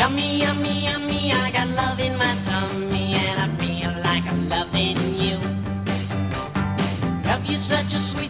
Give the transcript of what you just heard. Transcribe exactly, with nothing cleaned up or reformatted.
Yummy, yummy, yummy, I got love in my tummy, and I feel like I'm loving you. Love you such a sweet